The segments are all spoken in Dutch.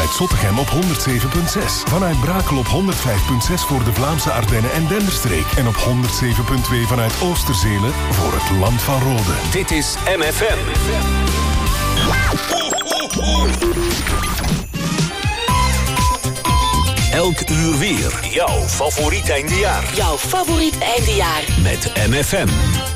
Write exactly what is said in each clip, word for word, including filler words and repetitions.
vanuit Zottegem op honderd zeven komma zes. Vanuit Brakel op honderd vijf komma zes voor de Vlaamse Ardennen en Denderstreek. En op honderd zeven komma twee vanuit Oosterzele voor het Land van Rode. Dit is M F M. Elk uur weer. Jouw favoriet eindejaar. Jouw favoriet eindejaar. Met M F M.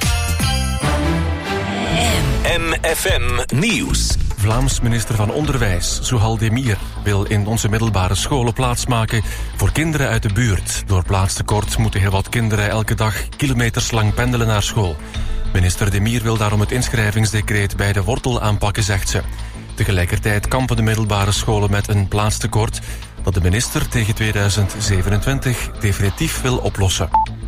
M F M Nieuws. Vlaams minister van Onderwijs, Zuhal Demir, wil in onze middelbare scholen plaatsmaken voor kinderen uit de buurt. Door plaatstekort moeten heel wat kinderen elke dag kilometers lang pendelen naar school. Minister Demir wil daarom het inschrijvingsdecreet bij de wortel aanpakken, zegt ze. Tegelijkertijd kampen de middelbare scholen met een plaatstekort dat de minister tegen tweeduizend zevenentwintig definitief wil oplossen.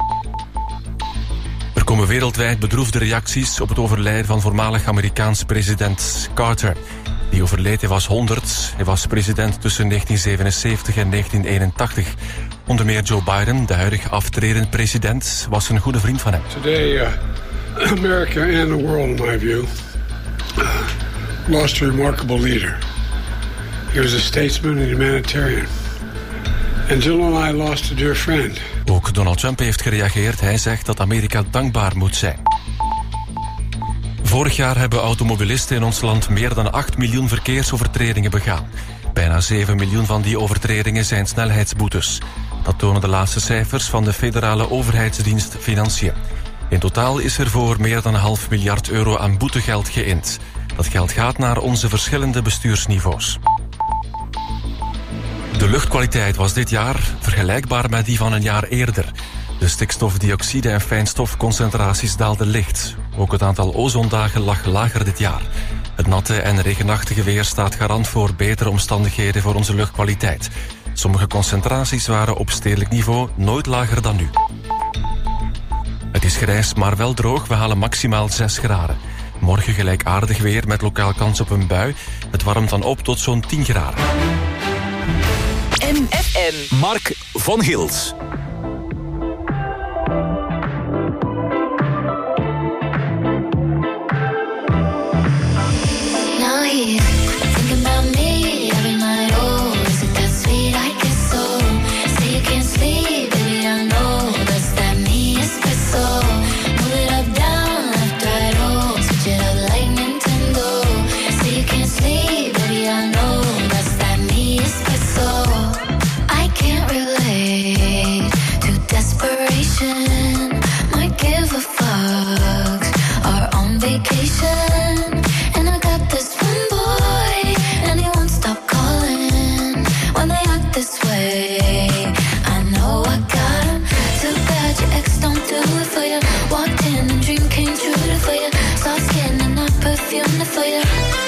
Er komen wereldwijd bedroefde reacties op het overlijden van voormalig Amerikaans president Carter. Die overleed, hij was honderd. Hij was president tussen negentien zevenenzeventig en negentien eenentachtig. Onder meer Joe Biden, de huidige aftredend president, was een goede vriend van hem. Today, uh, America and the world, in my view, uh, lost a remarkable leader. He was a statesman and humanitarian. And Jill and I lost a dear friend. Ook Donald Trump heeft gereageerd. Hij zegt dat Amerika dankbaar moet zijn. Vorig jaar hebben automobilisten in ons land meer dan acht miljoen verkeersovertredingen begaan. Bijna zeven miljoen van die overtredingen zijn snelheidsboetes. Dat tonen de laatste cijfers van de federale overheidsdienst Financiën. In totaal is er voor meer dan een half miljard euro aan boetegeld geïnd. Dat geld gaat naar onze verschillende bestuursniveaus. De luchtkwaliteit was dit jaar vergelijkbaar met die van een jaar eerder. De stikstofdioxide en fijnstofconcentraties daalden licht. Ook het aantal ozondagen lag lager dit jaar. Het natte en regenachtige weer staat garant voor betere omstandigheden voor onze luchtkwaliteit. Sommige concentraties waren op stedelijk niveau nooit lager dan nu. Het is grijs, maar wel droog. We halen maximaal zes graden. Morgen gelijkaardig weer met lokaal kans op een bui. Het warmt dan op tot zo'n tien graden. M F M. Mark van Gils. Now he's thinking about me every night. Oh, is it that sweet? I guess so. Say you can't sleep, baby, I know that's that me espresso. Move it up, down, left, right, oh, switch it up like Nintendo. Say you can't sleep, baby, I know that's that me espresso. I can't relate to desperation. Might give a fuck. Are on vacation. And I got this one boy, and he won't stop calling. When they act this way, I know I got him. Too bad your ex don't do it for you. Walked in and dream came true for you. Soft skin and not perfume for you.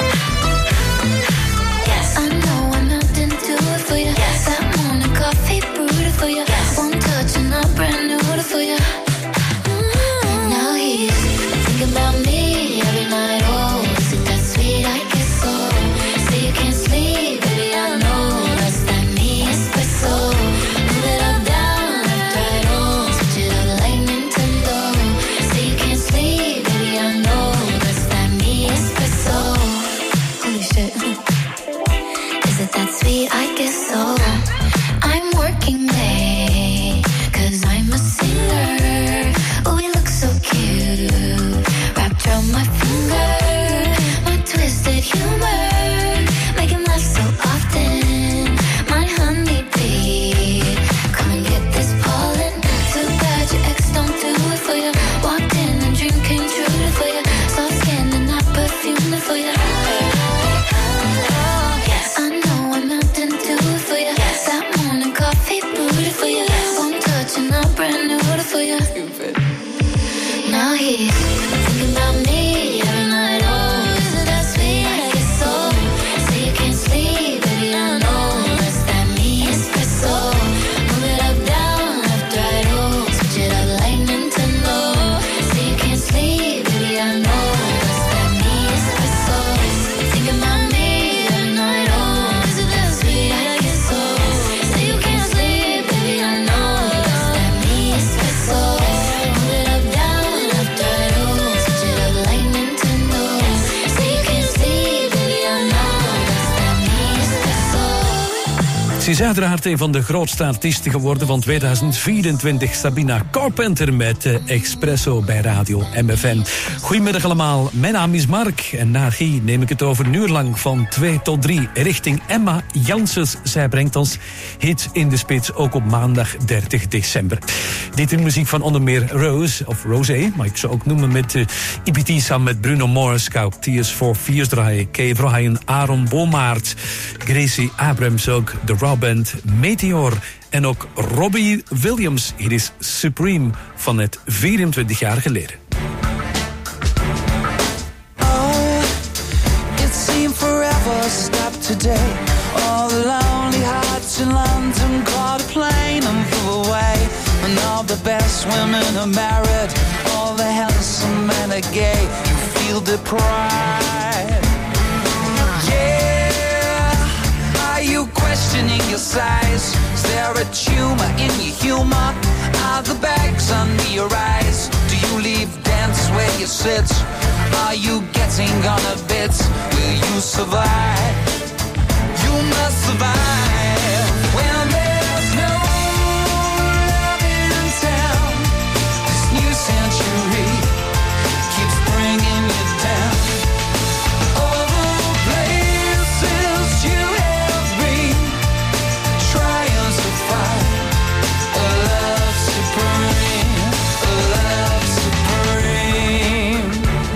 Yes, I know I'm not into it for you. Yes, that morning coffee brewed for you. Yes, one touch and I'm brand new for you. Mm-hmm. Now he's thinking about me every night. Oh, is it that sweet? I guess so. Say you can't sleep, baby, I know that's that me espresso. Move it up, down, left, right, oh, switch it up like Nintendo. Say you can't sleep, baby, I know that's that me espresso. Holy shit. Is it that sweet? I guess so. I'm working late, cause I'm a singer. Oh, we look so cute, wrapped around my finger. My twisted humor, make him laugh so often. My honeybee, come and get this pollen. Too bad your ex don't do it for you. Walked in and dream came true for you. Soft skin and not perfume for you. Yes, I know I'm not into it for you. Yes, that morning coffee brewed for you. One touch and I'm brand new for you. Stupid. Now he's thinking about me every night. Oh, is it that sweet? I guess so. Ze is uiteraard een van de grootste artiesten geworden van tweeduizend vierentwintig. Sabina Carpenter met uh, Expresso bij Radio M F M. Goedemiddag allemaal, mijn naam is Mark. En na Guy neem ik het over een uur lang van twee tot drie richting Emma Janssens. Zij brengt ons hits in de spits, ook op maandag dertig december. Dit is muziek van onder meer Rose, of Rosé, maar ik zou ook noemen met uh, I P T samen met Bruno Mars, Koud Tears for Fears draaien, Kay Vraaien, Aaron Bomaert, Gracie Abrams ook, The Raw Band, Meteor en ook Robbie Williams. Hier is Supreme van het vierentwintig jaar geleden. Oh, it seemed forever stopped today. All the lonely hearts in London caught a plane and flew away. And all the best women are married, all the handsome men are gay. You feel deprived. Are you questioning your size? Is there a tumor in your humor? Are the bags under your eyes? Do you leave dance where you sit? Are you getting on a bit? Will you survive? You must survive. When there's no love in town, this new century keeps bringing you down. All the places you have been, trying to find a love supreme, a love supreme.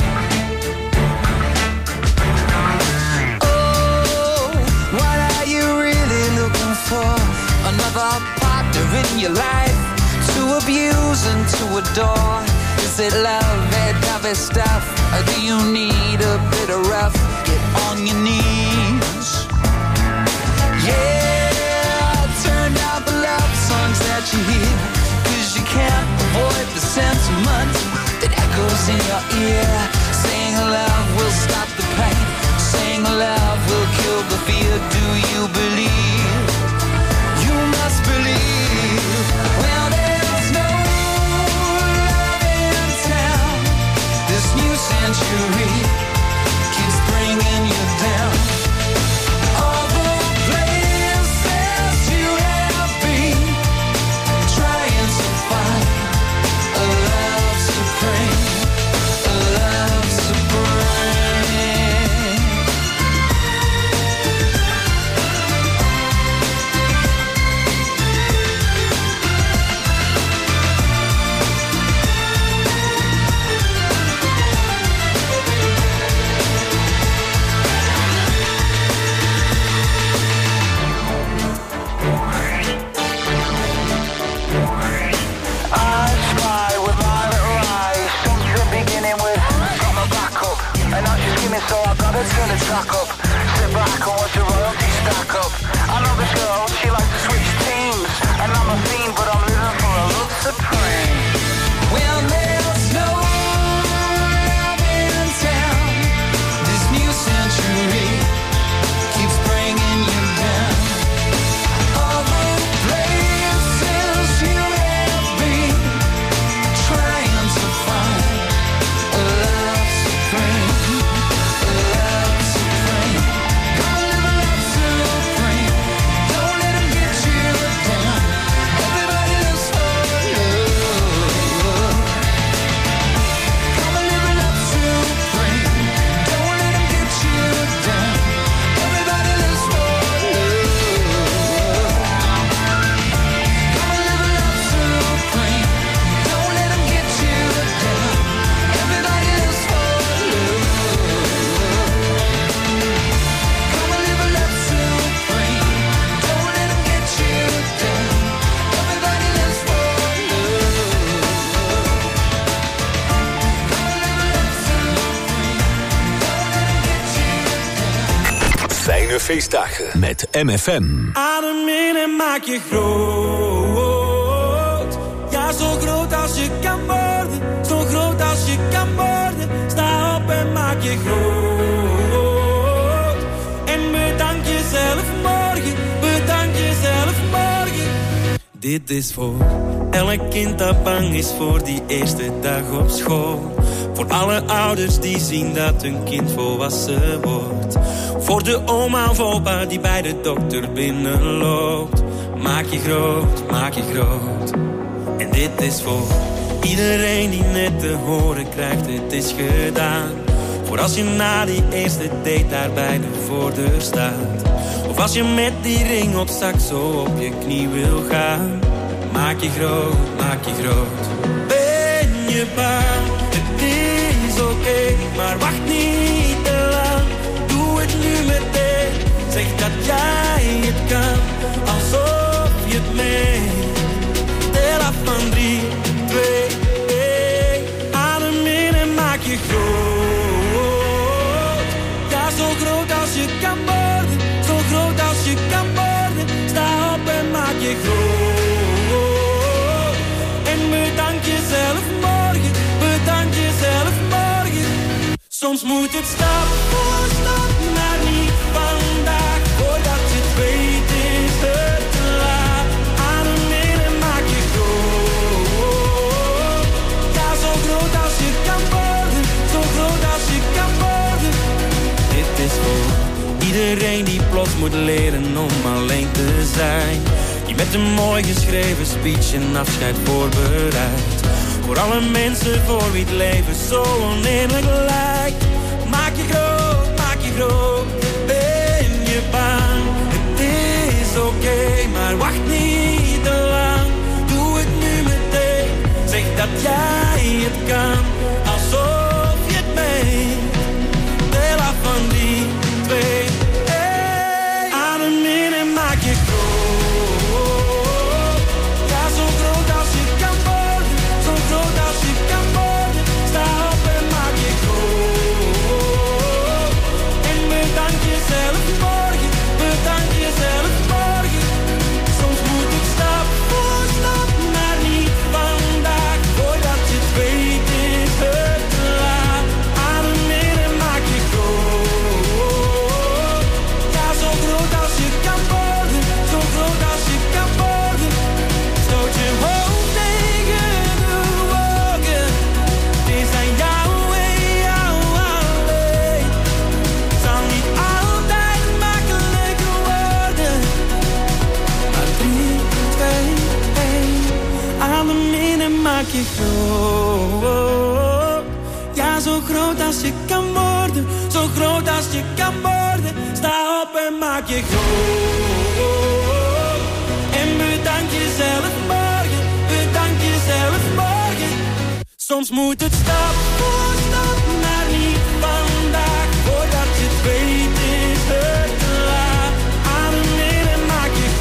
Oh, what are you really looking for? Another partner in your life to abuse and to adore? Is it love, that dovey stuff? Or do you need a bit of rough? Get on your knees. Yeah, turn down the love songs that you hear, 'cause you can't avoid the sentiment that echoes in your ear. Saying love will stop the pain, saying love will kill the fear. Do you believe? You must believe. Well, there's no love in town. This new century keeps bringing you down. All the places you have been, trying to find a love supreme, a love supreme. I spy with my little eyes, something beginning with got my back up, and now she's screaming, so I gotta turn the track up. Sit back and watch the royalty stack up. I know this girl, she likes to switch teams, and I'm a fiend, but I'm living for a love supreme. Well, there's no love in town. This new century keeps bringing you down. All the places you have been, trying to find a love supreme, a love supreme. Come live a love supreme. Don't let 'em get you down. Everybody lives for love. Come live a love supreme. Don't let 'em get you down. Everybody lives for love. Come live a love supreme. Don't let 'em get you down. Everybody lives for love. Come live a love supreme. Don't let 'em get you down. Everybody lives for love. Come live a love supreme. Don't let 'em get you down. Fijne feestdagen met M F M. Adem in en maak je groot. Ja, zo groot als je kan worden. Zo groot als je kan worden. Sta op en maak je groot. En bedank jezelf morgen. Bedank jezelf morgen. Dit is voor elk kind dat bang is voor die eerste dag op school. Voor alle ouders die zien dat hun kind volwassen wordt. Voor de oma of opa die bij de dokter binnenloopt. Maak je groot, maak je groot. En dit is voor iedereen die net te horen krijgt, het is gedaan. Voor als je na die eerste date daar bij de voordeur staat. Of als je met die ring op zak zo op je knie wil gaan. Maak je groot, maak je groot. Ben je bang? Het is oké, okay, maar wacht niet te lang. Doe het nu meteen. Zeg dat jij het kan, alsof je het meent. Tel af van drie, twee, één. Adem in en maak je groot. Ja, zo groot als je kan worden. Zo groot als je kan worden. Sta op en maak je groot. En bedank jezelf morgen. Bedank jezelf morgen. Soms moet het stap voor stap, maar niet vandaag. Voordat je het weet is het te laat. Adem in en maak je groot. Ja, zo groot als je kan worden. Zo groot als je kan worden. Dit is voor iedereen die plots moet leren om alleen te zijn. Die met een mooi geschreven speech een afscheid voorbereidt. Voor alle mensen voor wie het leven zo oneerlijk lijkt. Maak je groot, maak je groot. Ben je bang? Het is oké, okay, maar wacht niet te lang. Doe het nu meteen. Zeg dat jij het kan, alsof je het meent. Tel af van die twee. Hey. Adem in en maak je groot. Ja, zo groot als je kan worden. Zo groot als je kan worden. Sta op en maak je groot. En bedank jezelf morgen. Bedank jezelf morgen. Soms moet het stap voor stap, maar niet vandaag. Voordat je het weet is het te laat. Adem in en maak je groot. Ja, zo groot als je kan worden. Zo groot als je kan worden. Stoot je hoofd tegen de wolken. Het is aan jou en jou alleen. Zal niet altijd makkelijk worden. Maar drie, twee, één. Adem in en maak je groot. Ja, zo groot als je kan worden. Zo groot als je kan worden. Sta op en maak je groot. En bedank jezelf morgen. Bedank jezelf morgen. Soms moet het stap voor stap, maar niet vandaag. Voordat je het weet is het te laat. Adem in en maak je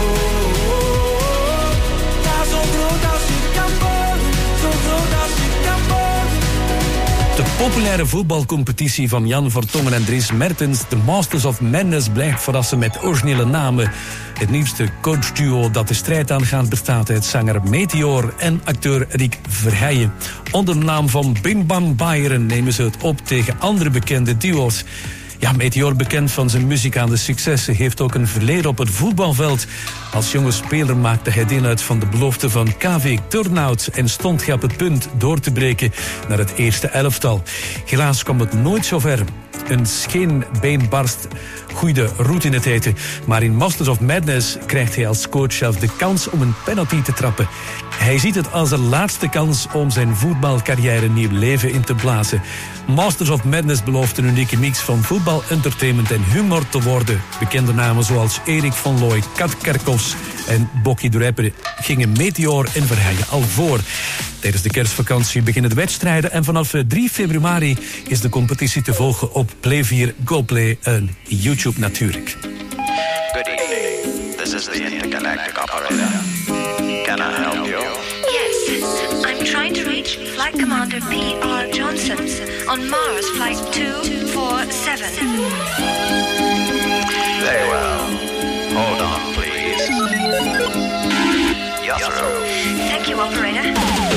groot. Ja, zo groot als je kan worden. Zo groot als je kan worden. De populaire voetbalcompetitie van Jan Vertongen en Dries Mertens, de Masters of Madness, blijft verrassen met originele namen. Het nieuwste coachduo dat de strijd aangaat bestaat uit zanger Meteor en acteur Rick Verheijen. Onder de naam van Bim Bam Bayern nemen ze het op tegen andere bekende duo's. Ja, Meteor, bekend van zijn muzikale successen, heeft ook een verleden op het voetbalveld. Als jonge speler maakte hij deel uit van de belofte van K V Turnhout en stond hij op het punt door te breken naar het eerste elftal. Helaas kwam het nooit zo ver. Een scheenbeenbarst groeide roet in het eten. Maar in Masters of Madness krijgt hij als coach zelf de kans om een penalty te trappen. Hij ziet het als de laatste kans om zijn voetbalcarrière nieuw leven in te blazen. Masters of Madness belooft een unieke mix van voetbal, entertainment en humor te worden. Bekende namen zoals Erik van Looy, Kat Kerkhoffs en Bokkie de Rapper gingen Meteor en Verheijen al voor. Tijdens de kerstvakantie beginnen de wedstrijden en vanaf drie februari is de competitie te volgen op Play vier, GoPlay en YouTube natuurlijk. Good evening. This is the intergalactic operator. Can I help you? Yes, I'm trying to reach Flight Commander P R Johnson on Mars Flight two four seven. Very well. Hold on, please. Yes, sir. Thank you, operator.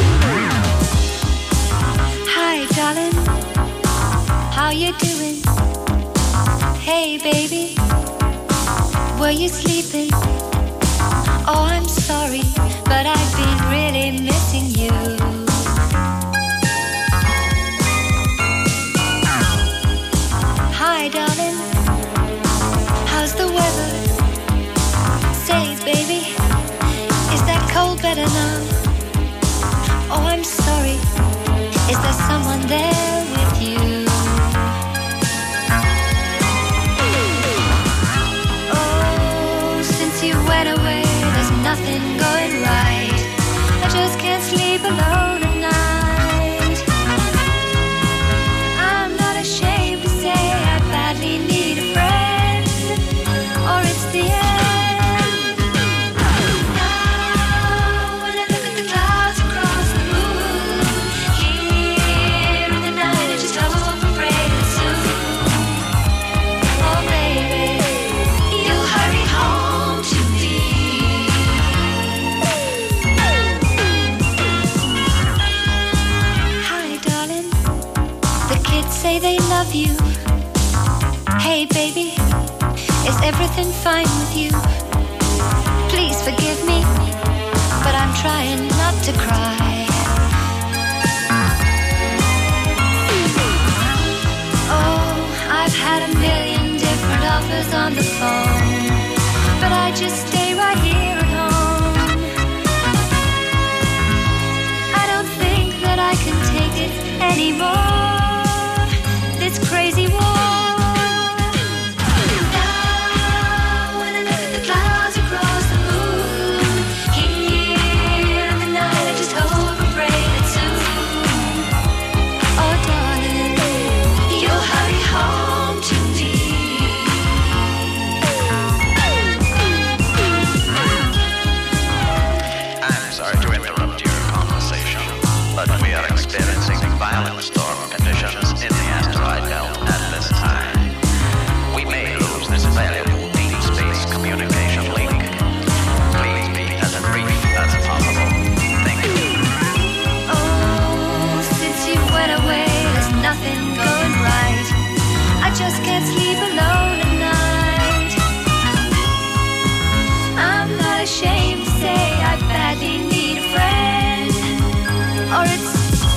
Hi, darling. How you doing? Hey, baby. Were you sleeping? Oh, I'm sorry, but I've been really missing you. Say, baby, is that cold better now? Oh, I'm sorry. Is there someone there with you? Oh, since you went away, there's nothing going right. I just can't sleep alone at night. I'm not ashamed to say I badly need a friend, or it's the end. Say they love you. Hey baby, is everything fine with you? Please forgive me, but I'm trying not to cry. Oh, I've had a million different offers on the phone, but I just stay right here at home. I don't think that I can take it anymore. This crazy war. Now when I look at the clouds across the moon, here in the night I just hope and pray that soon, oh darling, you'll hurry home to me. I'm sorry to interrupt your conversation, but we are experiencing violent storm conditions in the asteroid belt at this time. We may lose this valuable deep space communication link. Please be as brief as possible. Thank you. Oh, since you went away, there's nothing going right. I just can't sleep alone at night. I'm not ashamed to say I badly need a friend, or it's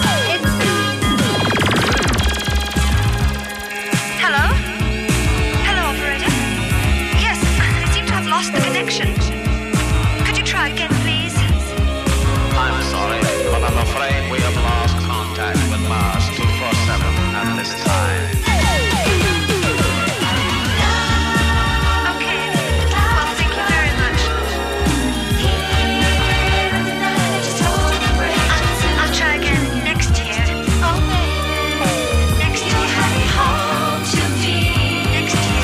lost the connection. Could you try again, please? I'm sorry, but I'm afraid we have lost contact with Mars two forty-seven at this time. Okay, well, thank you very much. I'll, I'll try again next year. Oh, baby, Next year. hurry home to me. Next year.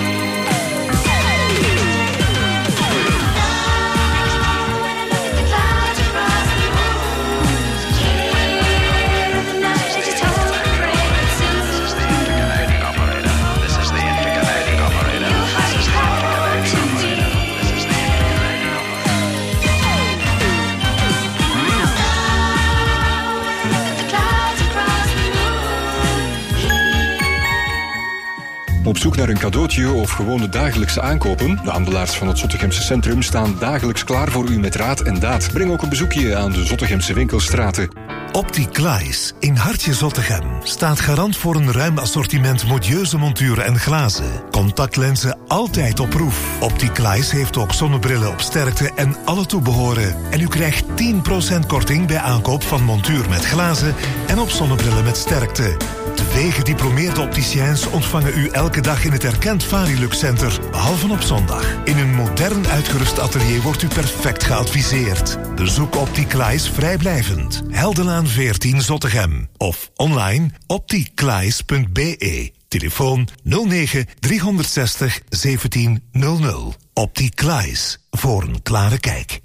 Op zoek naar een cadeautje of gewoon de dagelijkse aankopen? De handelaars van het Zottegemse Centrum staan dagelijks klaar voor u met raad en daad. Breng ook een bezoekje aan de Zottegemse winkelstraten. Opticlies in Hartje Zottegem staat garant voor een ruim assortiment modieuze monturen en glazen. Contactlenzen altijd op proef. Opticlies heeft ook zonnebrillen op sterkte en alle toebehoren. En u krijgt tien procent korting bij aankoop van montuur met glazen en op zonnebrillen met sterkte. Twee gediplomeerde opticiens ontvangen u elke dag in het erkend Varilux Center, behalve op zondag. In een modern uitgerust atelier wordt u perfect geadviseerd. Bezoek Opticlies vrijblijvend. Heldenlaan veertien Zottegem. Of online opticlies punt b e. Telefoon nul negen driehonderdzestig zeventien nul nul. Opticlies, voor een klare kijk.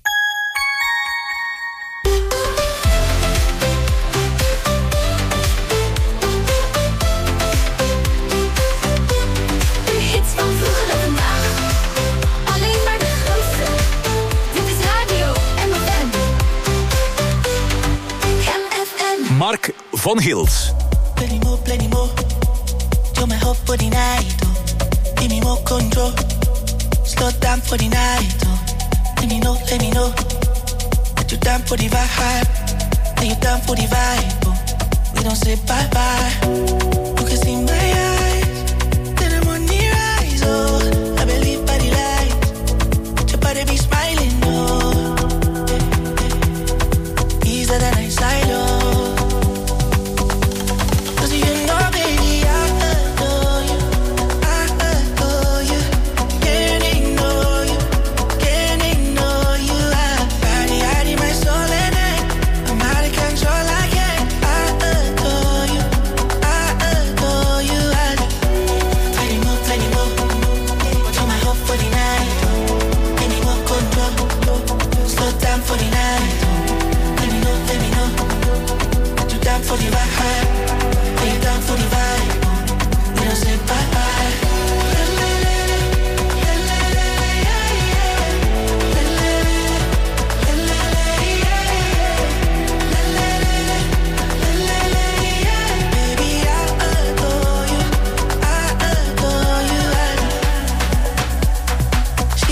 Mark van Gils. Plenty more, plenty more. You're my hope for the night, oh. Give me more control. Slow down for the night, oh. Let me know, let me know. That you down for the vibe. That you down for the vibe, oh. We don't say bye-bye. You can see my eyes. Till the morning rise, oh. I believe by the light. Your body be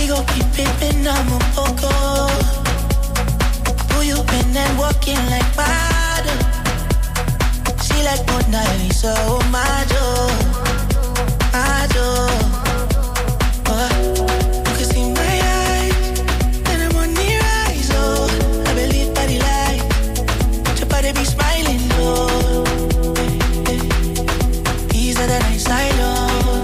gon' keep pimpin', I'm a poco. Who you been and walking like water? She like Mona Lisa, oh my joy, my joy. Oh, you can see my eyes, and I'm on the rise, oh. I believe by the light, your body be smiling, oh. Easier than I signed, oh.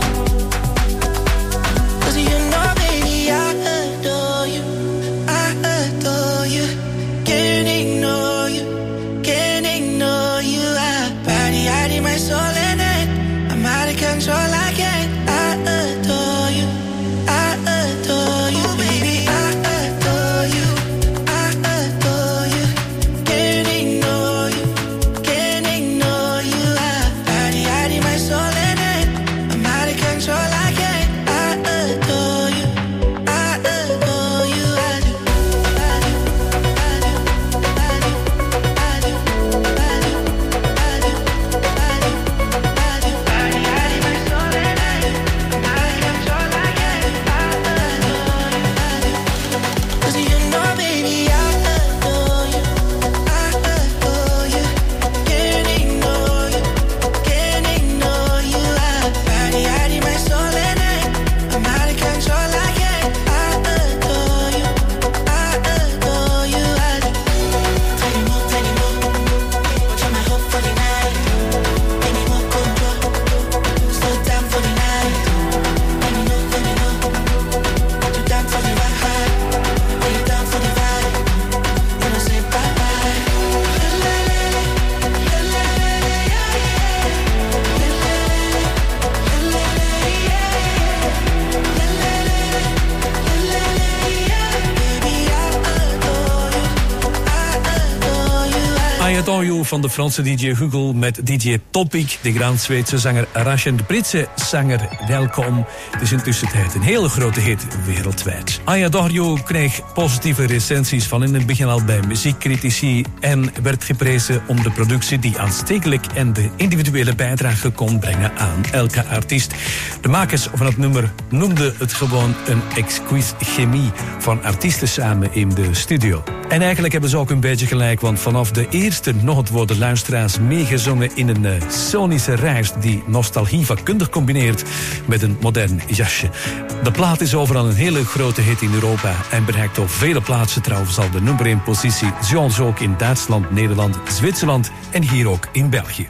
Van de Franse D J Google met D J Topic, de Grand-Zweedse zanger Rashen, de Britse zanger Welkom. Het is intussen tijd een hele grote hit wereldwijd. I Adore You kreeg positieve recensies van in het begin al bij muziekcritici en werd geprezen om de productie die aanstekelijk en de individuele bijdrage kon brengen aan elke artiest. De makers van het nummer noemden het gewoon een exquise chemie van artiesten samen in de studio. En eigenlijk hebben ze ook een beetje gelijk, want vanaf de eerste noot worden luisteraars meegezongen in een uh, sonische reis die nostalgie vakkundig combineert met een modern jasje. De plaat is overal een hele grote hit in Europa en bereikt op vele plaatsen trouwens al de nummer één positie, zoals ook in Duitsland, Nederland, Zwitserland en hier ook in België.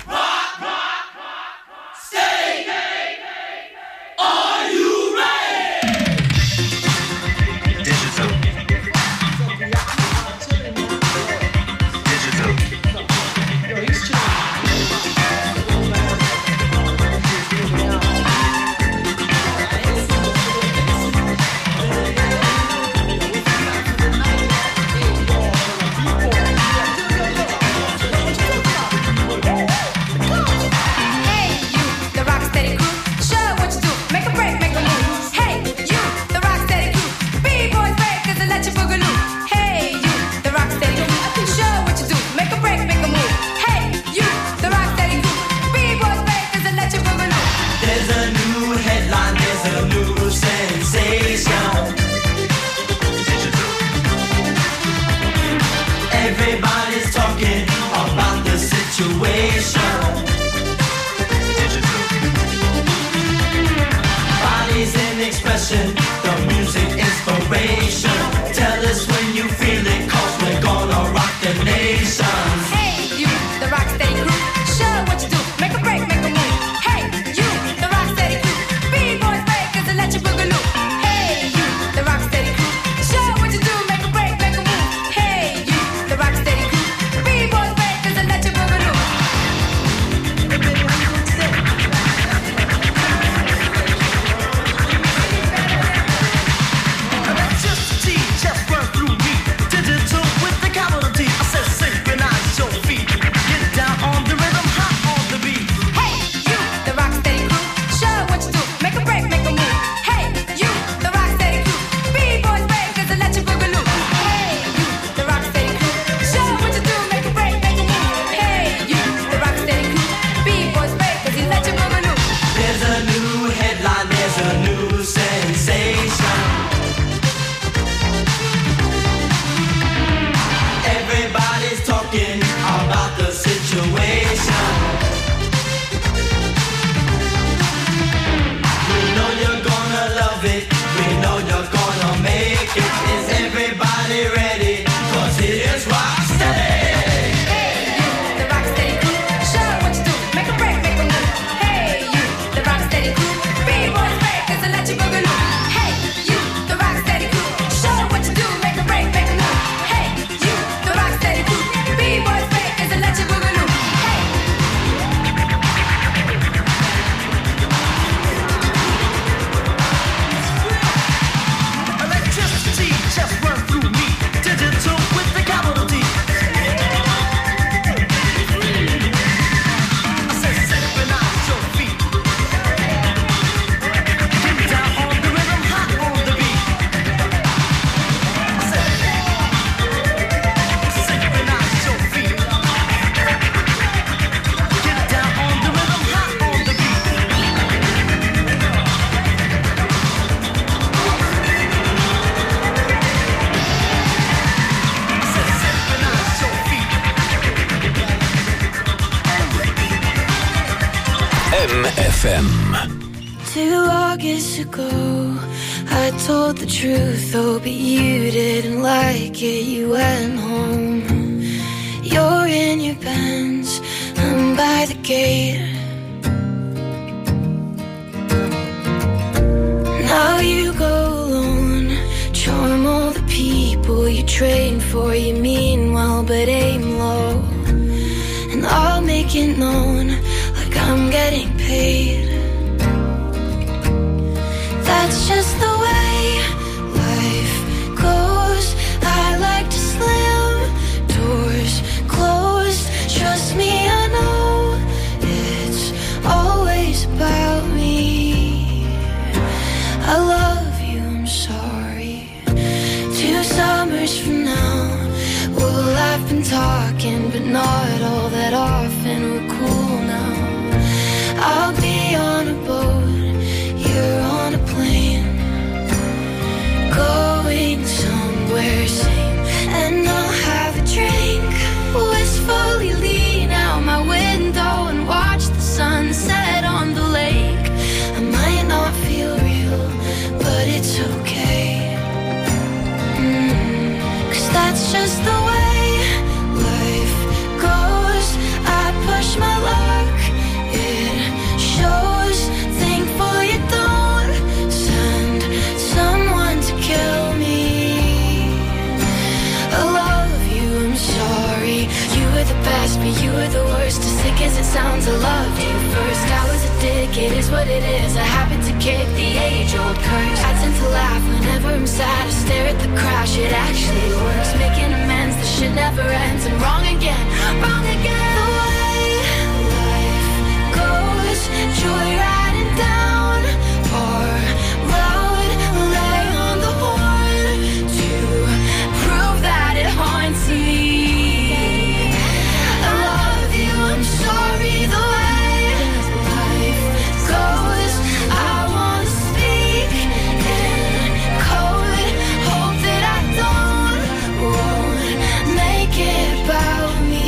Come M F M. Two August ago, I told the truth, oh, but you didn't like it, you went home. You're in your Benz, I'm by the gate. Now you go alone, charm all the people you train for, you mean well but aim low. And I'll make it known, like I'm getting paid. That's just the way life goes. I like to slam doors closed. Trust me, I know it's always about me. I love you, I'm sorry. Two summers from now, well, I've been talking, but not all that often. We're cool now. I'll be on a boat, you're on a plane, going somewhere sane. And I'll have a drink, wistfully lean out my window and watch the sunset on the lake. I might not feel real, but it's okay. Mm, 'cause that's just the way life goes. I push my luck, it shows. Thankful you don't send someone to kill me. I love you, I'm sorry. You were the best, but you were the worst. As sick as it sounds, I loved you first. I was a dick, it is what it is. I happen to kick the age-old curse. I tend to laugh whenever I'm sad. I stare at the crash, it actually works. Making amends, the shit never ends. I'm wrong again, wrong again. The way life goes, joyriding down our road. Lay on the horn to prove that it haunts me. I love you, I'm sorry. The way life goes, I wanna speak in code. Hope that I don't won't make it about me.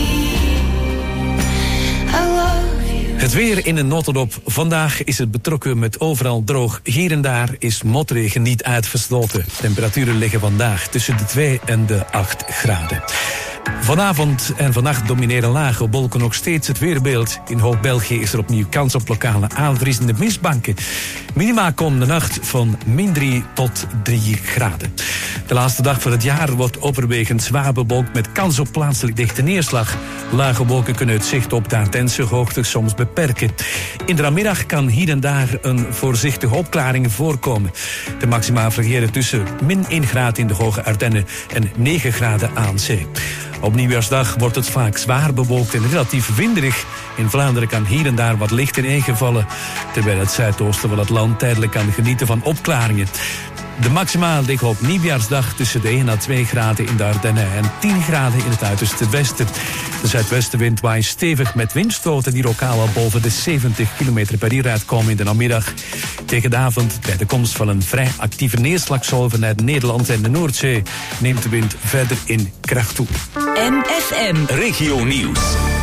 I love you. Het weer in een notendop. Vandaag is het betrokken met overal droog. Hier en daar is motregen niet uitgesloten. Temperaturen liggen vandaag tussen de twee en de acht graden. Vanavond en vannacht domineren lage wolken nog steeds het weerbeeld. In Hoog-België is er opnieuw kans op lokale aanvriezende mistbanken. Minima komende nacht van min drie tot drie graden. De laatste dag van het jaar wordt overwegend zwaar bewolkt met kans op plaatselijk dichte neerslag. Lage wolken kunnen het zicht op de Ardense hoogte soms beperken. In de namiddag kan hier en daar een voorzichtige opklaring voorkomen. De maxima variëren tussen min één graad in de Hoge Ardennen en negen graden aan zee. Op Nieuwjaarsdag wordt het vaak zwaar bewolkt en relatief winderig. In Vlaanderen kan hier en daar wat lichte regen vallen, terwijl het zuidoosten van het land tijdelijk kan genieten van opklaringen. De maxima liggen op Nieuwjaarsdag tussen de één à twee graden in de Ardennen en tien graden in het uiterste westen. De zuidwestenwind waait stevig met windstoten die lokaal al boven de zeventig kilometer per uur uitkomen in de namiddag. Tegen de avond, bij de komst van een vrij actieve neerslagsgolf vanuit Nederland en de Noordzee, neemt de wind verder in kracht toe. M F M Regio Nieuws.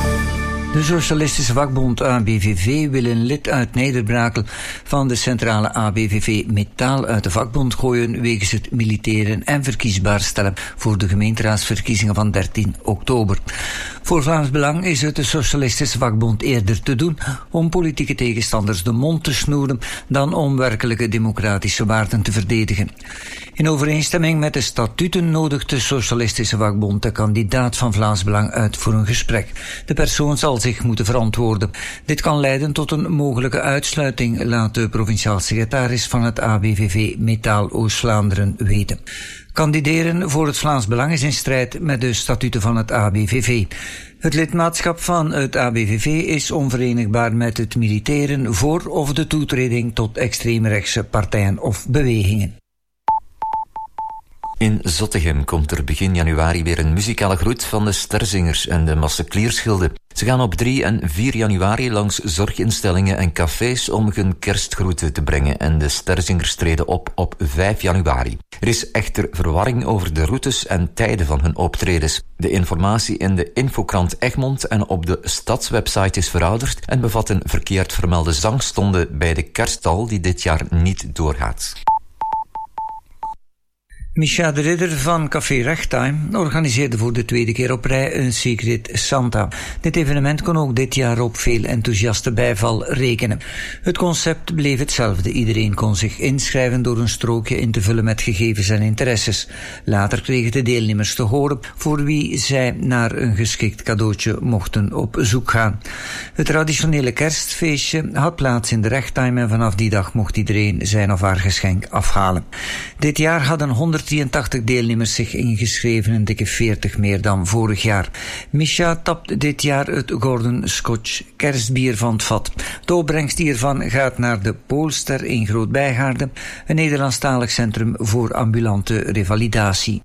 De Socialistische Vakbond A B V V wil een lid uit Nederbrakel van de centrale A B V V Metaal uit de vakbond gooien wegens het militeren en verkiesbaar stellen voor de gemeenteraadsverkiezingen van dertien oktober. Voor Vlaams Belang is het de Socialistische Vakbond eerder te doen om politieke tegenstanders de mond te snoeren dan om werkelijke democratische waarden te verdedigen. In overeenstemming met de statuten nodigt de Socialistische Vakbond de kandidaat van Vlaams Belang uit voor een gesprek. De persoon zal zich moeten verantwoorden. Dit kan leiden tot een mogelijke uitsluiting, laat de provinciaal secretaris van het A B V V Metaal Oost-Vlaanderen weten. Kandideren voor het Vlaams Belang is in strijd met de statuten van het A B V V. Het lidmaatschap van het A B V V is onverenigbaar met het militeren voor of de toetreding tot extreemrechtse partijen of bewegingen. In Zottegem komt er begin januari weer een muzikale groet van de Sterzingers en de Masseklierschilden. Ze gaan op drie en vier januari langs zorginstellingen en cafés om hun kerstgroeten te brengen en de Sterzingers treden op op vijf januari. Er is echter verwarring over de routes en tijden van hun optredens. De informatie in de infokrant Egmond en op de stadswebsite is verouderd en bevat een verkeerd vermelde zangstonde bij de kerststal die dit jaar niet doorgaat. Micha de Ridder van Café Ragtime organiseerde voor de tweede keer op rij een Secret Santa. Dit evenement kon ook dit jaar op veel enthousiaste bijval rekenen. Het concept bleef hetzelfde. Iedereen kon zich inschrijven door een strookje in te vullen met gegevens en interesses. Later kregen de deelnemers te horen voor wie zij naar een geschikt cadeautje mochten op zoek gaan. Het traditionele kerstfeestje had plaats in de Ragtime en vanaf die dag mocht iedereen zijn of haar geschenk afhalen. Dit jaar hadden honderddrieëntachtig deelnemers zich ingeschreven, een dikke veertig meer dan vorig jaar. Micha tapt dit jaar het Gordon Scotch kerstbier van het vat. De opbrengst hiervan gaat naar de Poolster in Groot-Bijgaarden, een Nederlandstalig centrum voor ambulante revalidatie.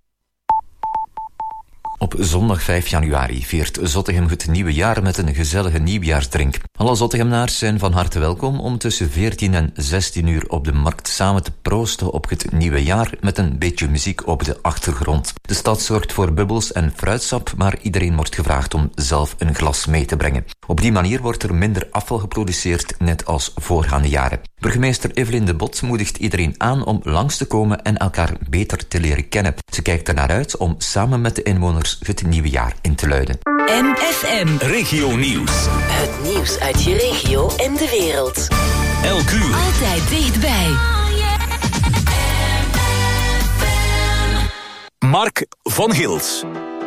Op zondag vijf januari viert Zottegem het nieuwe jaar met een gezellige nieuwjaarsdrink. Alle Zottegemnaars zijn van harte welkom om tussen veertien en zestien uur op de markt samen te proosten op het nieuwe jaar met een beetje muziek op de achtergrond. De stad zorgt voor bubbels en fruitsap, maar iedereen wordt gevraagd om zelf een glas mee te brengen. Op die manier wordt er minder afval geproduceerd, net als voorgaande jaren. Burgemeester Evelien de Bot moedigt iedereen aan om langs te komen en elkaar beter te leren kennen. Ze kijkt er naar uit om samen met de inwoners het nieuwe jaar in te luiden. M F M Regio Nieuws. Het nieuws uit je regio en de wereld. Elk uur. Altijd dichtbij. Mark van Gils.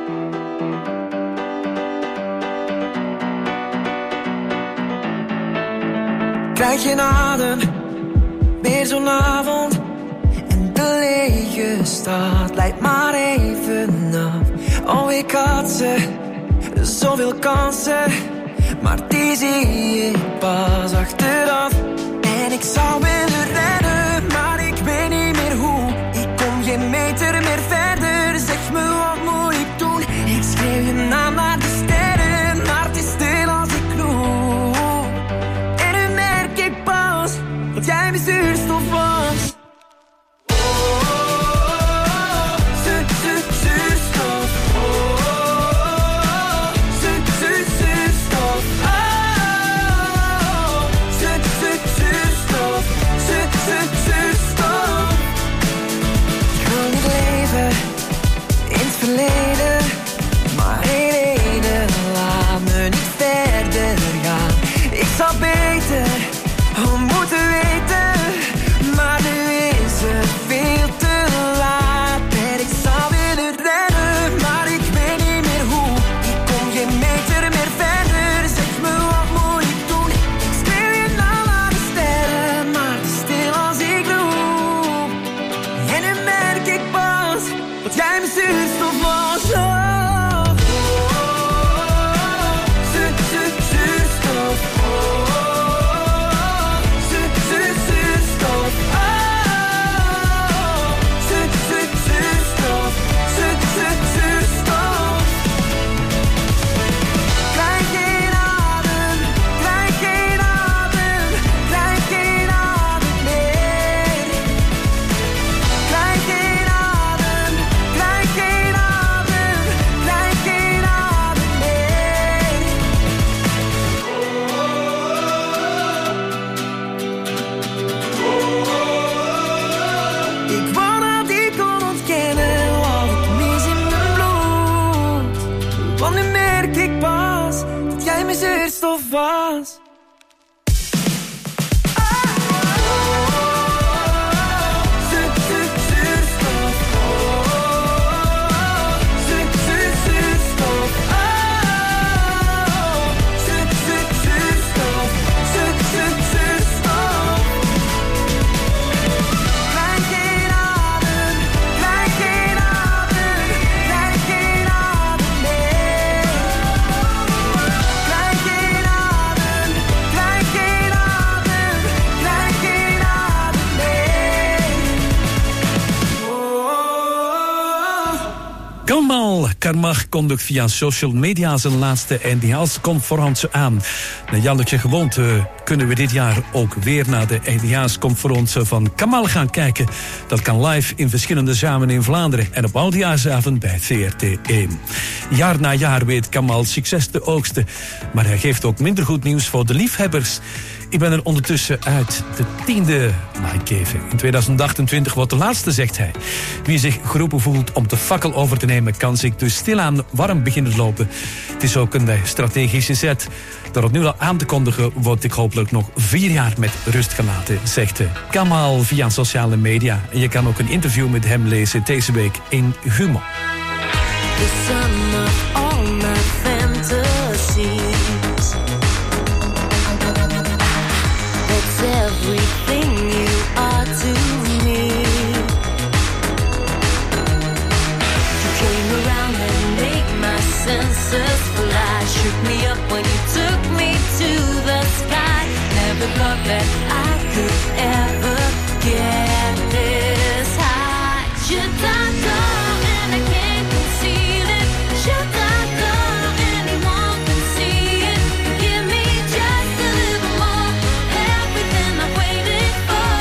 Krijg je adem, weer zo'n avond. En de lege stad leidt maar even af. Oh, ik had ze, zoveel kansen. Maar die zie ik pas achteraf. En ik zou willen rennen, maar ik weet niet meer hoe. Ik kom geen meter meer verder, zeg me wat moet ik doen. Ik schreeuw je naam naar de sterren, maar het is stil als ik loop. En nu merk ik pas, dat jij mijn zuurstof was. Maar in ene laat me niet verder gaan. Ik zou beter moeten weten, maar nu is het veel te laat. En ik zou willen rennen, maar ik weet niet meer hoe. Ik kom geen meter meer verder, zeg me wat moet ik doen. Ik schreeuw je naam aan de sterren, maar te stil als ik loop. En nu merk ik pas, dat jij mijn zuurstof was. Was. Kamal Karmach kondigt via social media zijn laatste eindejaarsconferentie aan. Naar jannetje gewoonte kunnen we dit jaar ook weer naar de eindejaarsconferentie van Kamal gaan kijken. Dat kan live in verschillende zalen in Vlaanderen en op oudejaarsavond bij V R T één. Jaar na jaar weet Kamal succes te oogsten, maar hij geeft ook minder goed nieuws voor de liefhebbers. Ik ben er ondertussen uit. De tiende like even. In tweeduizend achtentwintig wordt de laatste, zegt hij. Wie zich geroepen voelt om de fakkel over te nemen, kan zich dus stilaan warm beginnen lopen. Het is ook een strategische zet. Door het nu al aan te kondigen, word ik hopelijk nog vier jaar met rust gelaten, zegt Kamal via sociale media. En je kan ook een interview met hem lezen deze week in Humo. The sum of all my fantasies. That's everything you are to me. You came around and made my senses fly. Shook me up when you took me to the sky. Never thought that I could ever get this high. Should I go and I can't conceal it? Should I go? Anyone can see it. Give me just a little more. Everything I've waited for.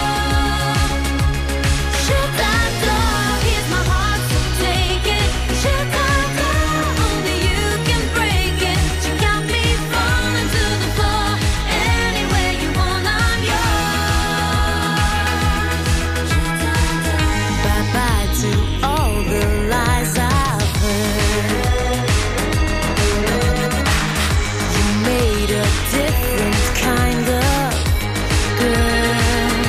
Should I go? Here's my heart, so take it. Should I go? Only you can break it. You got me falling to the floor. Anywhere you want, I'm yours. Bye bye to all the lies I've heard. You made a different kind of girl.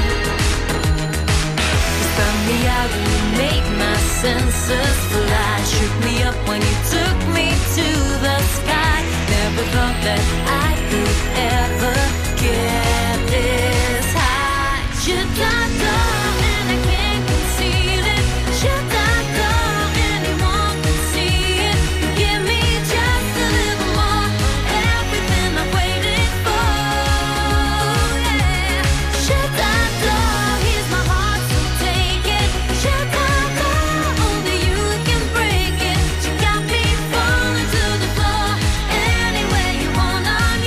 You spun me out and you made my senses fly. Shook me up when you took me to the sky. Never thought that I could ever get this high. Should I go and I can't conceal it? Should I go? Anyone can see it. Give me just a little more. Everything I've waited for. Yeah. Should I go? Here's my heart, so take it. Should I go? Only you can break it. You got me falling to the floor. Anywhere you want, I'm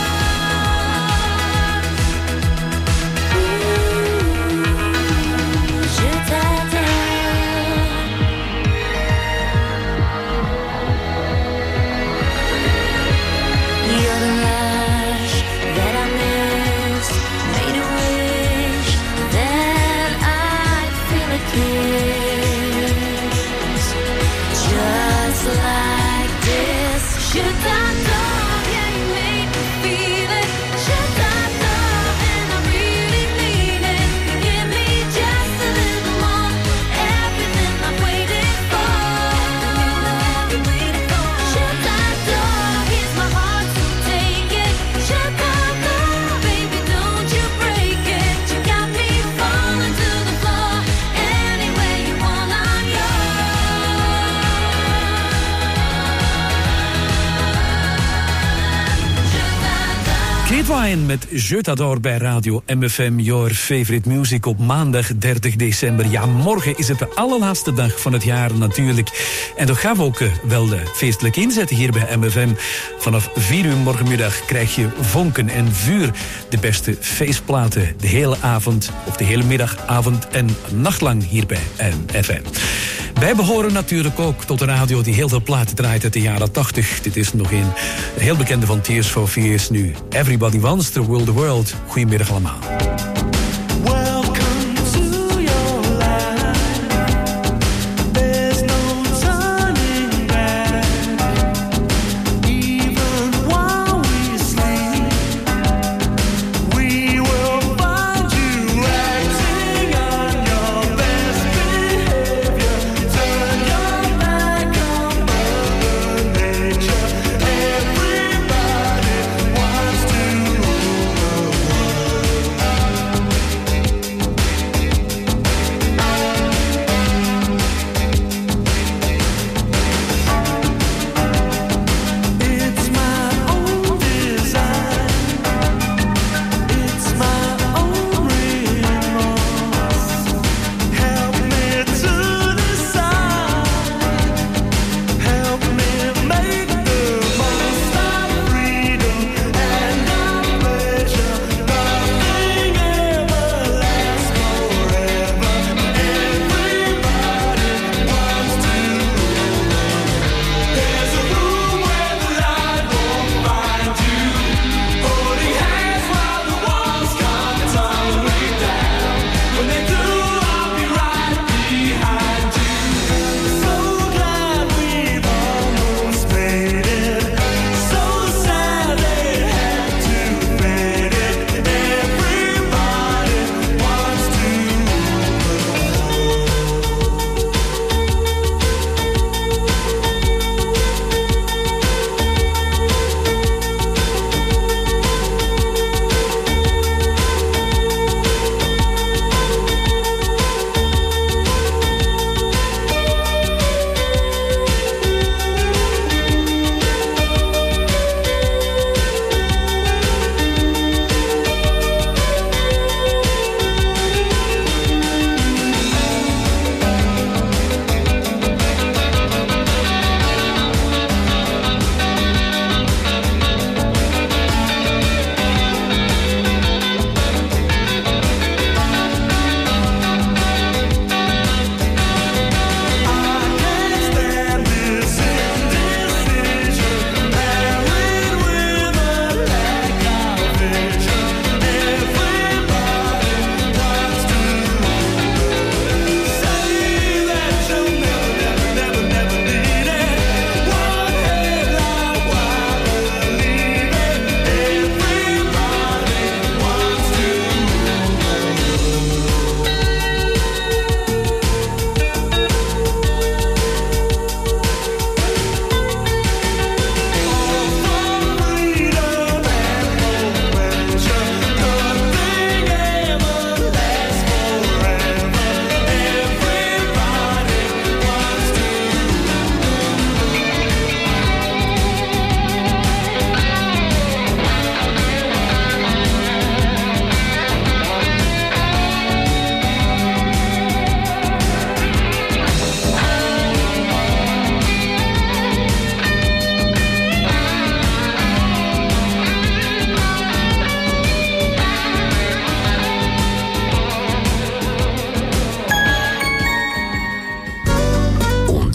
yours. Should I go? You're the rush that I missed. Made a wish that I'd feel a kiss. Just like this. Should I go? Yeah, you made me feel it. Should I go? And I really mean it. Give me just a little more. Everything I've waited for. Should I go? Here's my heart, so take it. Should I go? Baby, don't you break it. You got me falling to the floor. Anywhere you want, I'm Kate Wine met Je t'adore bij Radio M F M, Your Favorite Music op maandag dertig december. Ja, morgen is het de allerlaatste dag van het jaar natuurlijk. En toch gaan we ook uh, wel uh, feestelijk inzetten hier bij M F M. Vanaf vier uur morgenmiddag krijg je vonken en vuur. De beste feestplaten de hele avond, of de hele middag, avond en nachtlang hier bij M F M. Wij behoren natuurlijk ook tot de radio die heel veel platen draait uit de jaren tachtig. Dit is nog een heel bekende van Tears for Fears nu. Everybody Wants to Rule the World. Goedemiddag allemaal. yours.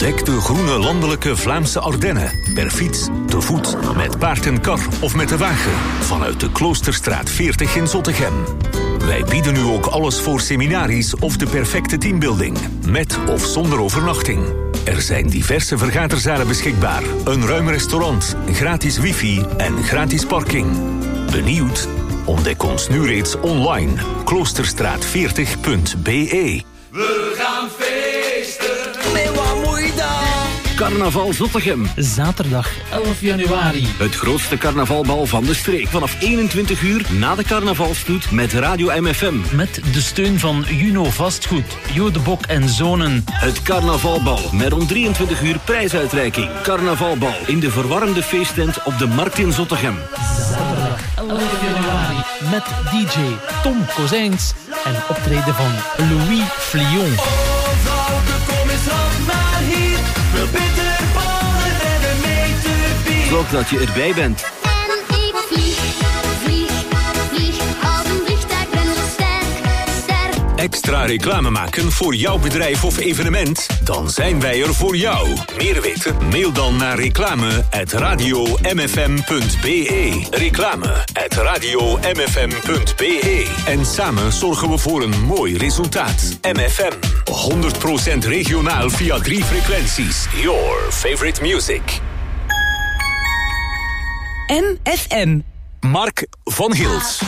Ontdek de groene landelijke Vlaamse Ardennen. Per fiets, te voet, met paard en kar of met de wagen. Vanuit de Kloosterstraat veertig in Zottegem. Wij bieden u ook alles voor seminaries of de perfecte teambuilding. Met of zonder overnachting. Er zijn diverse vergaderzalen beschikbaar. Een ruim restaurant, gratis wifi en gratis parking. Benieuwd? Ontdek ons nu reeds online. kloosterstraat veertig punt b e. We gaan feesten. Nee, wat moet je dan? Carnaval Zottegem. Zaterdag elf januari. Het grootste carnavalbal van de streek. Vanaf eenentwintig uur na de carnavalstoet met Radio M F M. Met de steun van Juno Vastgoed, Jodebok en Zonen. Het carnavalbal met om drieëntwintig uur prijsuitreiking. Carnavalbal in de verwarmde feesttent op de Markt in Zottegem. Zaterdag elf januari. Met D J Tom Kozijns en optreden van Louis Flion. Oh, vrouwke, kom eens af maar hier. Veel bitterballen en een meter bier. Zorg dat je erbij bent. En ik vlieg, vlieg, vlieg. Als een vliegtuig ben zo sterk, sterk. Extra reclame maken voor jouw bedrijf of evenement? Dan zijn wij er voor jou. Meer weten? Mail dan naar reclame at radio m f m punt b e. Reclame at radio m f m punt b e. En samen zorgen we voor een mooi resultaat. M F M. honderd procent regionaal via drie frequenties. Your favorite music. M F M. Mark van Hils.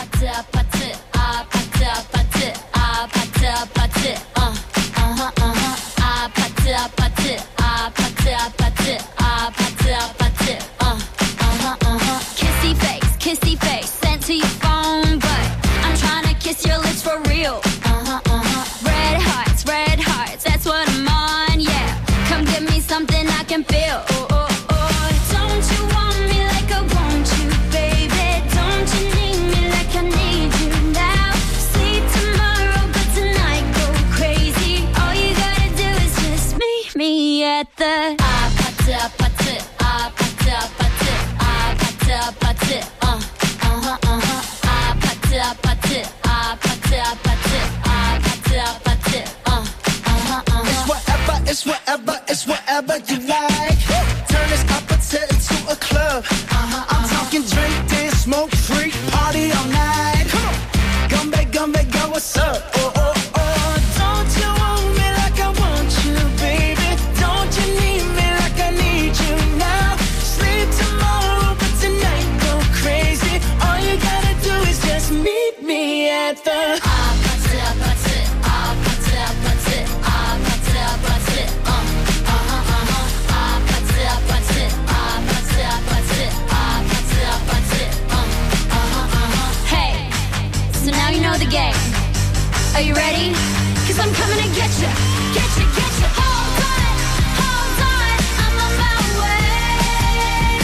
Kissy face, kissy face, sent to your phone, but I'm trying to kiss your lips for real. Uh-huh, uh-huh. Red hearts, red hearts, that's what I'm on, yeah. Come give me something I can feel. Oh, oh, oh. Don't you want me like I want you, baby? Don't you need me like I need you now? See tomorrow, but tonight go crazy. All you gotta do is just meet me at the ah, pata, pata, ah, pata, pata, ah, pata, pata, uh, uh-huh, uh-huh, ah, pata, pata, ah, pata, pata, ah, pata, pata, uh, uh-huh, uh-huh. It's whatever, it's whatever, it's whatever you like. Turn this appetite into a club. Uh-huh, I'm uh-huh. talking drink, dance, smoke, freak, party all night. Come on, come back, come back, go, what's up? Oh, oh, oh, don't you want me like I want you, baby? Don't you need me like I need you now? Sleep tomorrow, but tonight go crazy. All you gotta do is just meet me at the ah, pata, pata, ah, pata, pata, ah, pata, pata, uh, uh-huh, uh-huh, ah, pata, pata, ah, pata, pata, ah, pata, pata, uh, uh-huh, uh-huh. Hey, so now you know the game. Are you ready? Cause I'm coming to get you, get you, get you. Hold on, hold on, I'm on my way.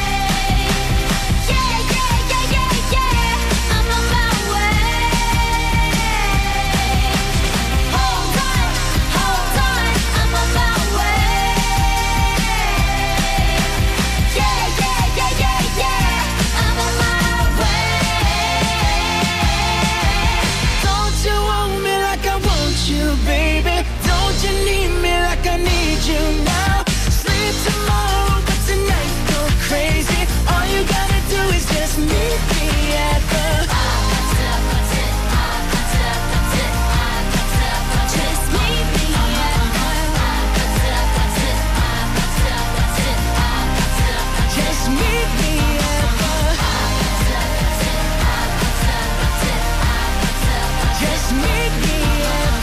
Yeah, yeah, yeah, yeah, yeah, I'm on my way. Hold on, hold on, I'm on my way. Yeah, yeah, yeah, yeah, yeah, I'm on my way. Don't you want me like I want you, baby? Don't you need me like I need you now? Sleep tomorrow, but tonight go crazy. All you gotta do is just meet me at the Just meet me at Just meet me at the Just meet me at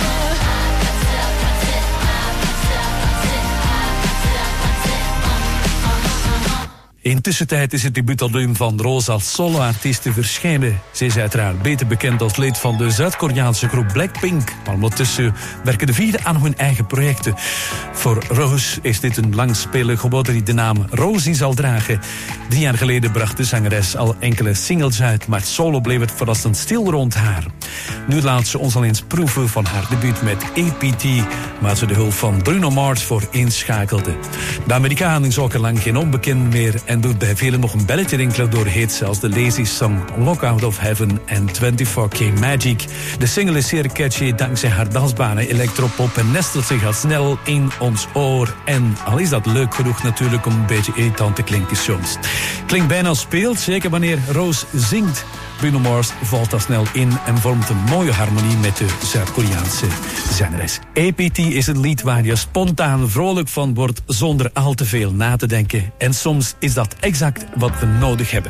Intussen is het debuutalbum van Roos als solo-artieste verschenen. Ze is uiteraard beter bekend als lid van de Zuid-Koreaanse groep Blackpink. Maar ondertussen werken de vier aan hun eigen projecten. Voor Roos is dit een langspelige geboorte die de naam Rosie zal dragen. Drie jaar geleden bracht de zangeres al enkele singles uit, maar solo bleef het verrassend stil rond haar. Nu laat ze ons al eens proeven van haar debuut met A P T, waar ze de hulp van Bruno Mars voor inschakelde. De Amerikaan is ook al lang geen onbekend meer en en doet bij velen nog een belletje rinkelen door hits als de Lazy Song, Lock Out of Heaven en vierentwintig K Magic. De single is zeer catchy dankzij haar dansbare electropop en nestelt zich al snel in ons oor. En al is dat leuk genoeg natuurlijk om een beetje irritant te klinken soms. Klinkt bijna speelt, zeker wanneer Rose zingt. Bruno Mars valt daar snel in en vormt een mooie harmonie met de Zuid-Koreaanse zangeres. A P T is het lied waar je spontaan vrolijk van wordt zonder al te veel na te denken. En soms is dat exact wat we nodig hebben.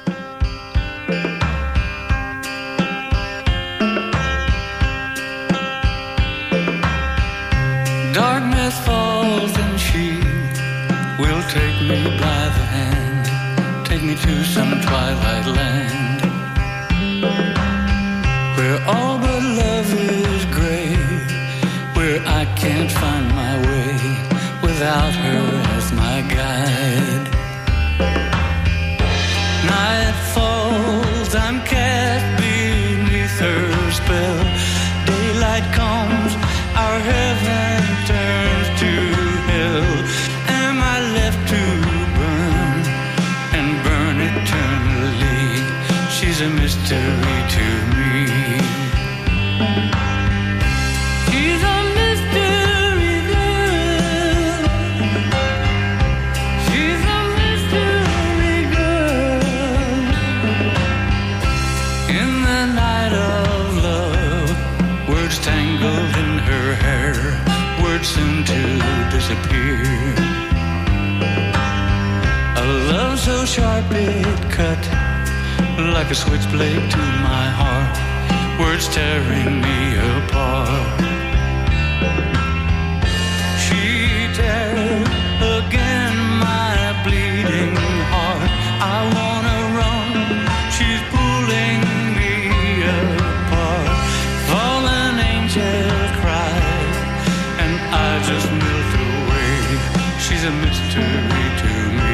Darkness falls and she will take me by the hand, take me to some twilight land, where all but love is gray, where I can't find my way without her as my guide. Night falls, I'm cast beneath her spell. Daylight comes, our heaven turns to hell. Am I left to burn and burn eternally? She's a mystery to me. She's a mystery girl. She's a mystery girl. In the night of love, words tangled in her hair, words soon to disappear. A love so sharp it cut like a switchblade to my heart, words tearing me apart. She tears again my bleeding heart. I wanna run, she's pulling me apart. Fallen angel cries, and I just melt away. She's a mystery to me.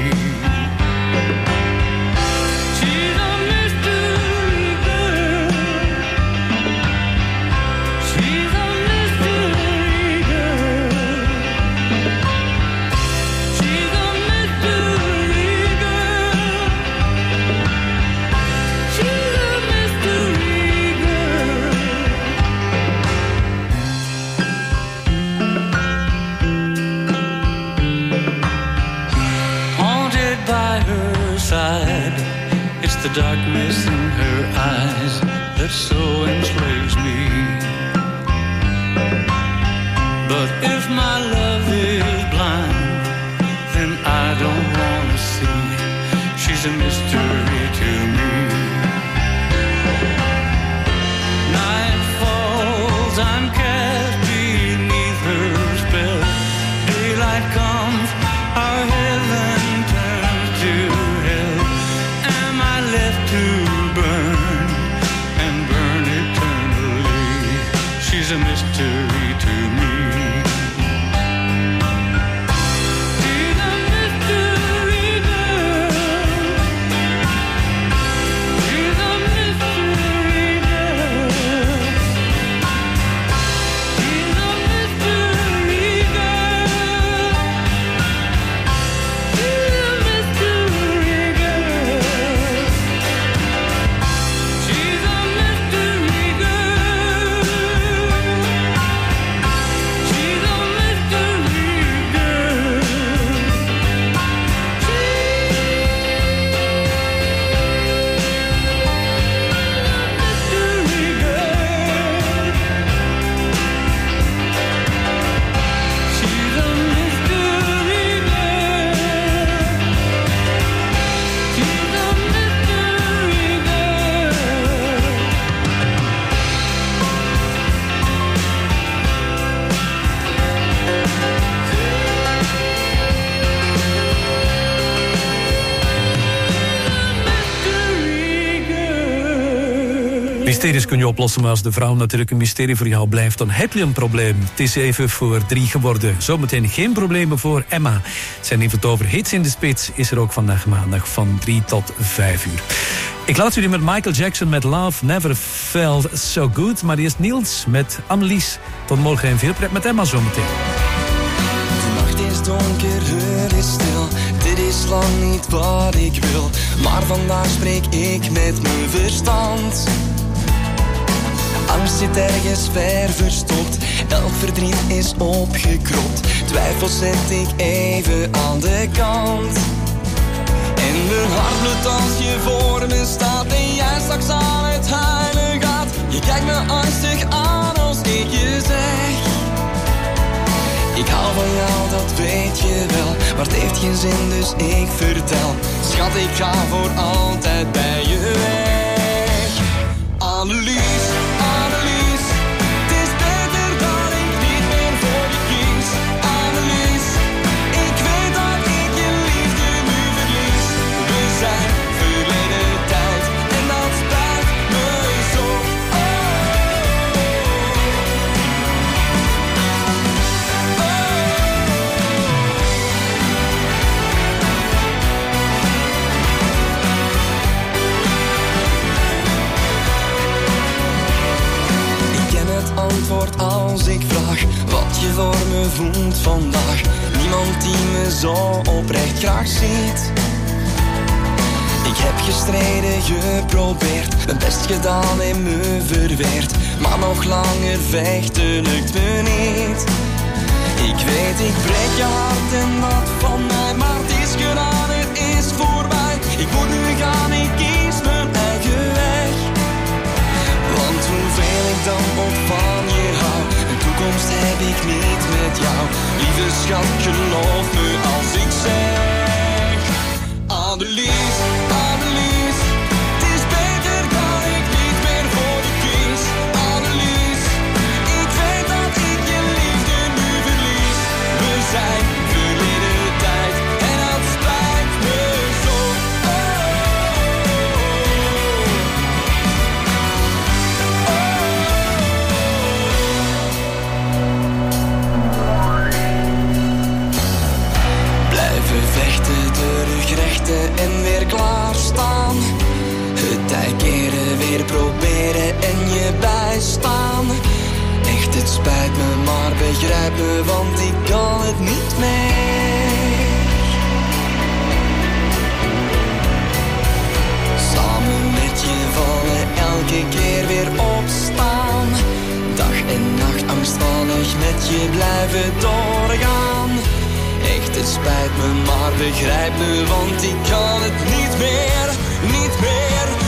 It's the darkness in her eyes that so enslaves me. But if my love is blind, then I don't want to see. She's a mystery to me. Night falls, I'm cast beneath her spell. Daylight comes, our heaven turns to left to burn and burn eternally. She's a mystery to me. She's a mystery girl. She's a mystery girl. She's a mystery girl. She's a mystery girl. Mysteries kun je oplossen, maar als de vrouw natuurlijk een mysterie voor jou blijft, dan heb je een probleem. Het is even voor drie geworden. Zometeen geen problemen voor Emma. Het zijn even over hits in de spits. Is er ook vandaag maandag van drie tot vijf uur. Ik laat jullie met Michael Jackson met Love Never Felt So Good. Maar eerst Niels met Annelies. Tot morgen en veel pret met Emma zometeen. De nacht is donker, het is stil. Dit is was lang niet wat ik wil, maar vandaag spreek ik met mijn verstand. Angst zit ergens ver verstopt, elk verdriet is opgekropt. Twijfel zet ik even aan de kant. En mijn hart bloedt als je voor me staat en jij straks aan het huilen gaat. Je kijkt me angstig aan als ik je zeg: ik hou van jou, dat weet je wel, maar het heeft geen zin, dus ik vertel. Schat, ik ga voor altijd bij je weg. Annelies, Annelies, het is beter dat ik niet meer voor je kies. Annelies, ik weet dat ik je liefde nu verlies. We zijn verleden tijd en dat spijt me zo. Antwoord als ik vraag wat je voor me voelt vandaag. Niemand die me zo oprecht graag ziet. Ik heb gestreden, geprobeerd, mijn best gedaan en me verweerd, maar nog langer vechten lukt me niet. Ik weet, ik breek je hart en dat van mij, maar het is gedaan, het is voorbij. Ik moet nu gaan, ik kies mijn eigen weg. Want hoeveel ik dan ook van je hou, een toekomst heb ik niet met jou. Lieve schat, geloof me als ik zeg: Annelies, Annelies, het is beter dat ik niet meer voor je kies. Annelies, ik weet dat ik je liefde nu verlies. We zijn verleden tijd en dat spijt me zo. Vechten, terugrechten en weer klaarstaan. Het tij keren, weer proberen en je bijstaan. Echt, het spijt me, maar begrijp me, want ik kan het niet meer. Samen met je vallen, elke keer weer opstaan. Dag en nacht angstvallig met je blijven doorgaan. Echt, het spijt me, maar begrijp me, want ik kan het niet meer, niet meer.